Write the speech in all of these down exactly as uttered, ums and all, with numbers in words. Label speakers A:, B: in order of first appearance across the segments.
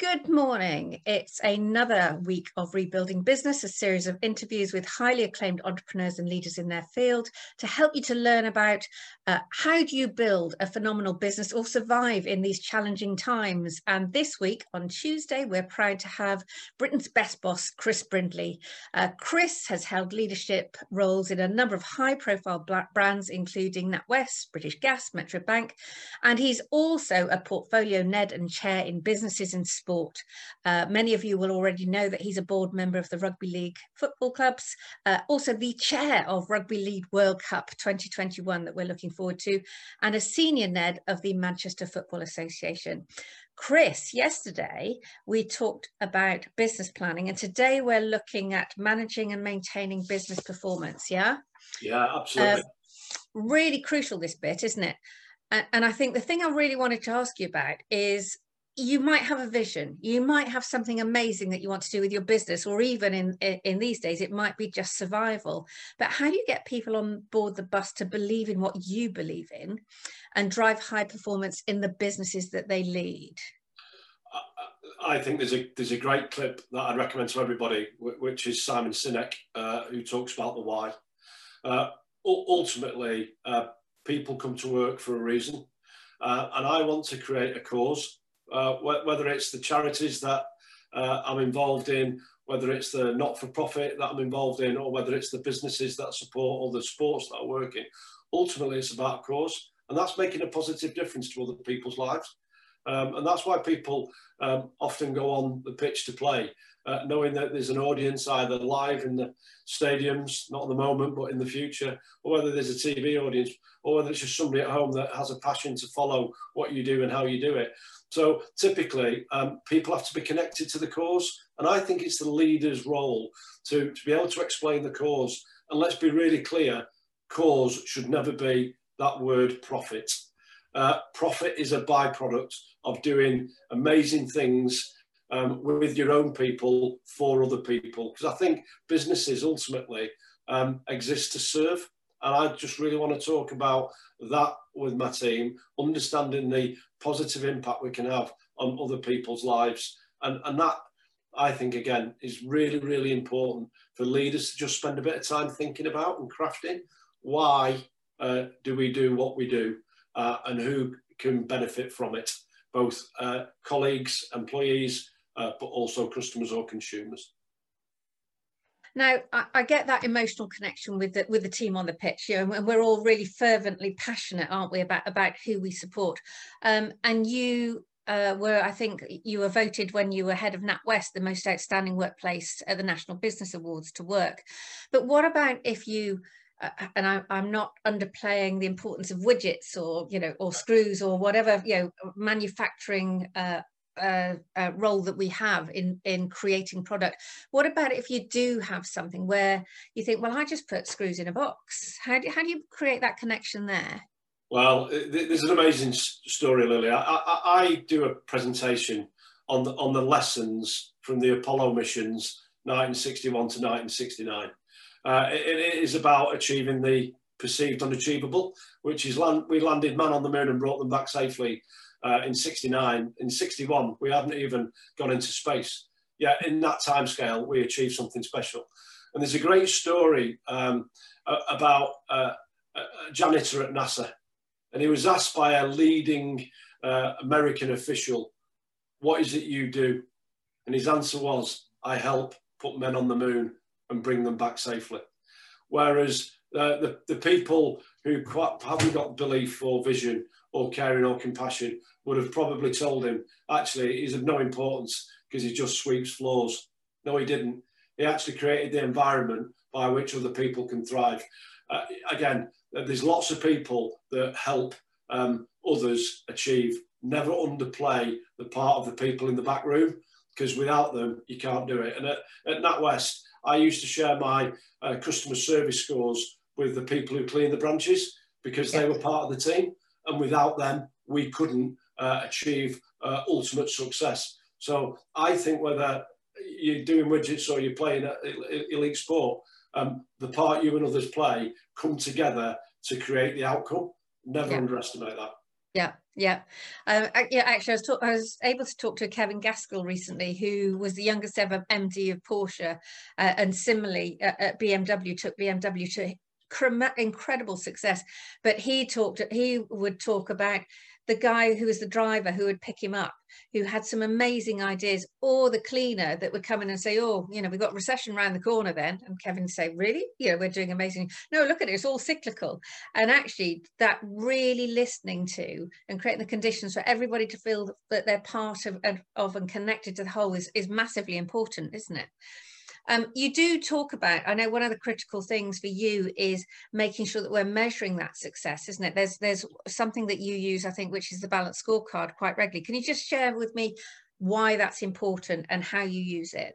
A: Good morning. It's another week of Rebuilding Business, a series of interviews with highly acclaimed entrepreneurs and leaders in their field to help you to learn about uh, how do you build a phenomenal business or survive in these challenging times. And this week on Tuesday, we're proud to have Britain's best boss, Chris Brindley. Uh, Chris has held leadership roles in a number of high-profile brands, including NatWest, British Gas, Metro Bank, and he's also a portfolio N E D and chair in businesses and sport. Uh, many of you will already know that he's a board member of the Rugby League football clubs, uh, also the chair of Rugby League World Cup twenty twenty-one that we're looking forward to, and a senior N E D of the Manchester Football Association. Chris, yesterday we talked about business planning, and today we're looking at managing and maintaining business performance. Yeah?
B: Yeah, absolutely.
A: Uh, really crucial, this bit, isn't it? And, and I think the thing I really wanted to ask you about is, you might have a vision, you might have something amazing that you want to do with your business, or even in, in, in these days, it might be just survival. But how do you get people on board the bus to believe in what you believe in and drive high performance in the businesses that they lead?
B: I think there's a there's a great clip that I'd recommend to everybody, which is Simon Sinek, uh, who talks about the why. Uh, ultimately, uh, people come to work for a reason, uh, and I want to create a cause. Uh, whether it's the charities that uh, I'm involved in, whether it's the not-for-profit that I'm involved in, or whether it's the businesses that support or the sports that are working, ultimately it's about a cause, and that's making a positive difference to other people's lives. Um, and that's why people um, often go on the pitch to play, uh, knowing that there's an audience either live in the stadiums, not at the moment, but in the future, or whether there's a T V audience, or whether it's just somebody at home that has a passion to follow what you do and how you do it. So typically, um, people have to be connected to the cause, and I think it's the leader's role to, to be able to explain the cause. And let's be really clear, cause should never be that word profit. Uh, profit is a byproduct of doing amazing things um, with your own people for other people. Because I think businesses ultimately um, exist to serve. And I just really want to talk about that with my team, understanding the positive impact we can have on other people's lives. And, and that, I think, again, is really, really important for leaders to just spend a bit of time thinking about and crafting. Why uh, do we do what we do, uh, and who can benefit from it? Both uh, colleagues, employees, uh, but also customers or consumers.
A: Now, I, I get that emotional connection with the, with the team on the pitch, you know, and we're all really fervently passionate, aren't we, about, about who we support. Um, and you uh, were, I think, you were voted when you were head of NatWest, the most outstanding workplace at the National Business Awards to work. But what about if you, uh, and I, I'm not underplaying the importance of widgets or, you know, or screws or whatever, you know, manufacturing uh, Uh, uh, role that we have in in creating product. What about if you do have something where you think, well, I just put screws in a box? How do, how do you create that connection there?
B: Well, there's an amazing story, Lily. I, I, I do a presentation on the, on the lessons from the Apollo missions nineteen sixty-one to nineteen sixty-nine. Uh, it, it is about achieving the perceived unachievable, which is land, we landed man on the moon and brought them back safely. Uh, in sixty-nine, in sixty-one, we hadn't even gone into space. Yet in that timescale, we achieved something special. And there's a great story um, about uh, a janitor at NASA. And he was asked by a leading uh, American official, what is it you do? And his answer was, I help put men on the moon and bring them back safely. Whereas uh, the, the people who quite haven't got belief or vision or caring or compassion would have probably told him, actually, he's of no importance because he just sweeps floors. No, he didn't. He actually created the environment by which other people can thrive. Uh, again, there's lots of people that help um, others achieve. Never underplay the part of the people in the back room, because without them, you can't do it. And at, at NatWest, I used to share my uh, customer service scores with the people who clean the branches, because they were part of the team. And without them, we couldn't uh, achieve uh, ultimate success. So I think whether you're doing widgets or you're playing elite sport, um, the part you and others play come together to create the outcome. Never
A: yeah.
B: underestimate that.
A: Yeah, Yeah, um, yeah. Actually, I was, talk I was able to talk to Kevin Gaskell recently, who was the youngest ever M D of Porsche, uh, and similarly uh, at B M W took B M W to incredible success. But he talked, he would talk about the guy who was the driver who would pick him up, who had some amazing ideas, or the cleaner that would come in and say, oh, you know, we've got recession around the corner then. And Kevin would say, really? You know, we're doing amazing. No, look at it, it's all cyclical. And actually that really listening to and creating the conditions for everybody to feel that they're part of, of and connected to the whole is, is massively important, isn't it? Um, you do talk about, I know one of the critical things for you is making sure that we're measuring that success, isn't it? There's there's something that you use, I think, which is the balanced scorecard quite regularly. Can you just share with me why that's important and how you use it?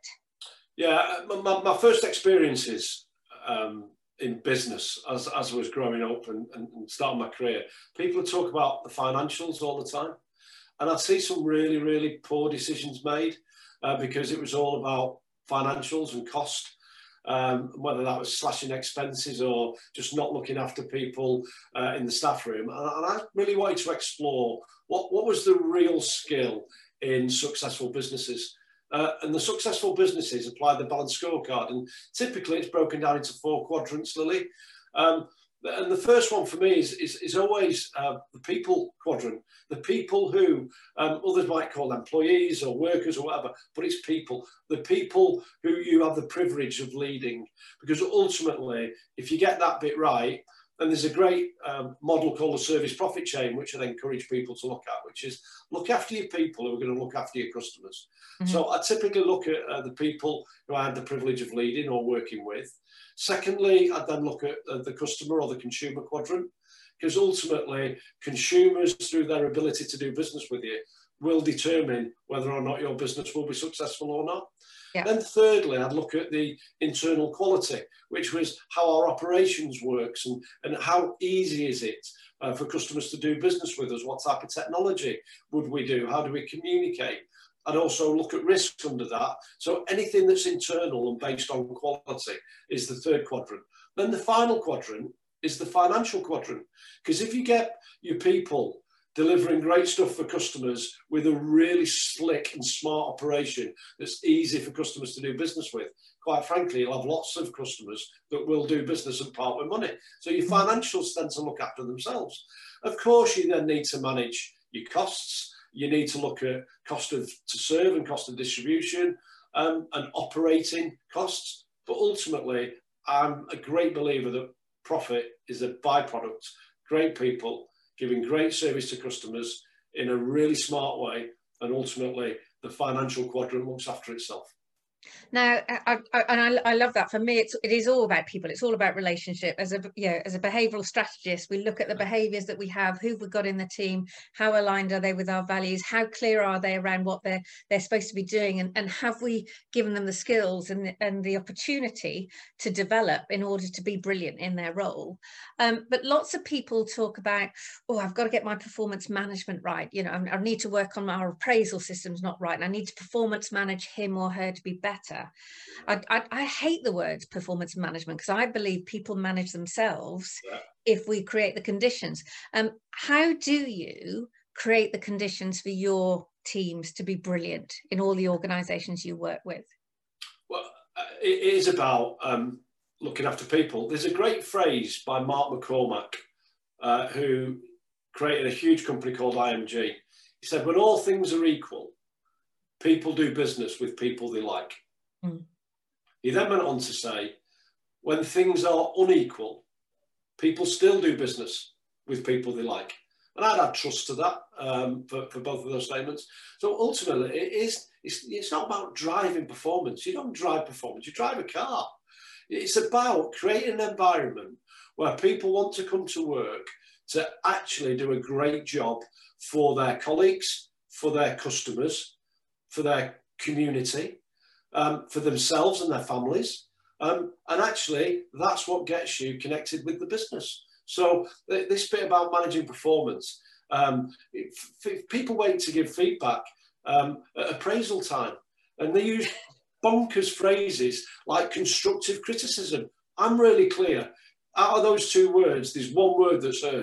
B: Yeah, my, my first experiences um, in business as, as I was growing up and, and starting my career, people would talk about the financials all the time. And I'd see some really, really poor decisions made uh, because it was all about financials and cost, um, whether that was slashing expenses or just not looking after people uh, in the staff room. And, and I really wanted to explore what, what was the real skill in successful businesses. Uh, and the successful businesses apply the balanced scorecard. And typically it's broken down into four quadrants, Lily. Um, and the first one for me is, is, is always uh, the people quadrant, the people who um, others might call employees or workers or whatever, but it's people, the people who you have the privilege of leading. Because ultimately, if you get that bit right, and there's a great um, model called the service profit chain, which I encourage people to look at, which is look after your people who are going to look after your customers. Mm-hmm. So I typically look at uh, the people who I have the privilege of leading or working with. Secondly, I then look at uh, the customer or the consumer quadrant, because ultimately consumers, through their ability to do business with you, will determine whether or not your business will be successful or not. Yeah. Then thirdly, I'd look at the internal quality, which was how our operations works and, and how easy is it uh, for customers to do business with us? What type of technology would we do? How do we communicate? I'd also look at risks under that. So anything that's internal and based on quality is the third quadrant. Then the final quadrant is the financial quadrant. Because if you get your people delivering great stuff for customers with a really slick and smart operation that's easy for customers to do business with, quite frankly, you'll have lots of customers that will do business and part with money. So your financials tend to look after themselves. Of course, you then need to manage your costs. You need to look at cost of to serve and cost of distribution um, and operating costs. But ultimately, I'm a great believer that profit is a byproduct. Great people giving great service to customers in a really smart way, and ultimately the financial quadrant looks after itself.
A: Now, I, I, and I, I love that. For me, it's it is all about people. It's all about relationship. As a you know, as a behavioural strategist, we look at the behaviours that we have, who we've got in the team, how aligned are they with our values, how clear are they around what they're they're supposed to be doing, and, and have we given them the skills and and the opportunity to develop in order to be brilliant in their role. Um, but lots of people talk about, oh, I've got to get my performance management right. You know, I, I need to work on our appraisal systems not right, and I need to performance manage him or her to be better. I, I, I hate the word performance management because I believe people manage themselves yeah. if we create the conditions. Um, how do you create the conditions for your teams to be brilliant in all the organisations you work with?
B: Well, it is about um, looking after people. There's a great phrase by Mark McCormack, uh, who created a huge company called I M G. He said, when all things are equal, people do business with people they like. Mm. He then went on to say, when things are unequal, people still do business with people they like. And I'd add trust to that um, for, for both of those statements. So ultimately, it is, it's, it's not about driving performance. You don't drive performance, you drive a car. It's about creating an environment where people want to come to work to actually do a great job for their colleagues, for their customers, for their community, um, for themselves and their families. Um, and actually, that's what gets you connected with the business. So th this bit about managing performance, um, if, if people wait to give feedback um, at appraisal time, and they use bonkers phrases like constructive criticism. I'm really clear. Out of those two words, there's one word that's heard,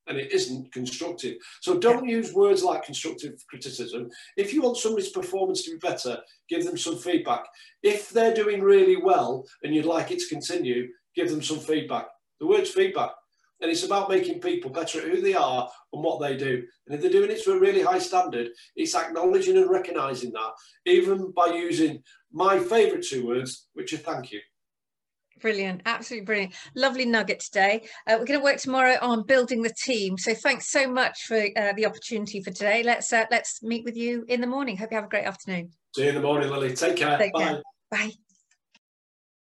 B: and it isn't constructive. So don't yeah. use words like constructive criticism. If you want somebody's performance to be better, give them some feedback. If they're doing really well and you'd like it to continue, give them some feedback. The word's feedback. And it's about making people better at who they are and what they do. And if they're doing it to a really high standard, it's acknowledging and recognising that, even by using my favourite two words, which are thank you.
A: Brilliant, absolutely brilliant. Lovely nugget today. Uh, we're going to work tomorrow on building the team. So thanks so much for uh, the opportunity for today. Let's uh, let's meet with you in the morning. Hope you have a great afternoon.
B: See you in the morning, Lily. Take care.
A: Take
B: Bye.
A: Care. Bye.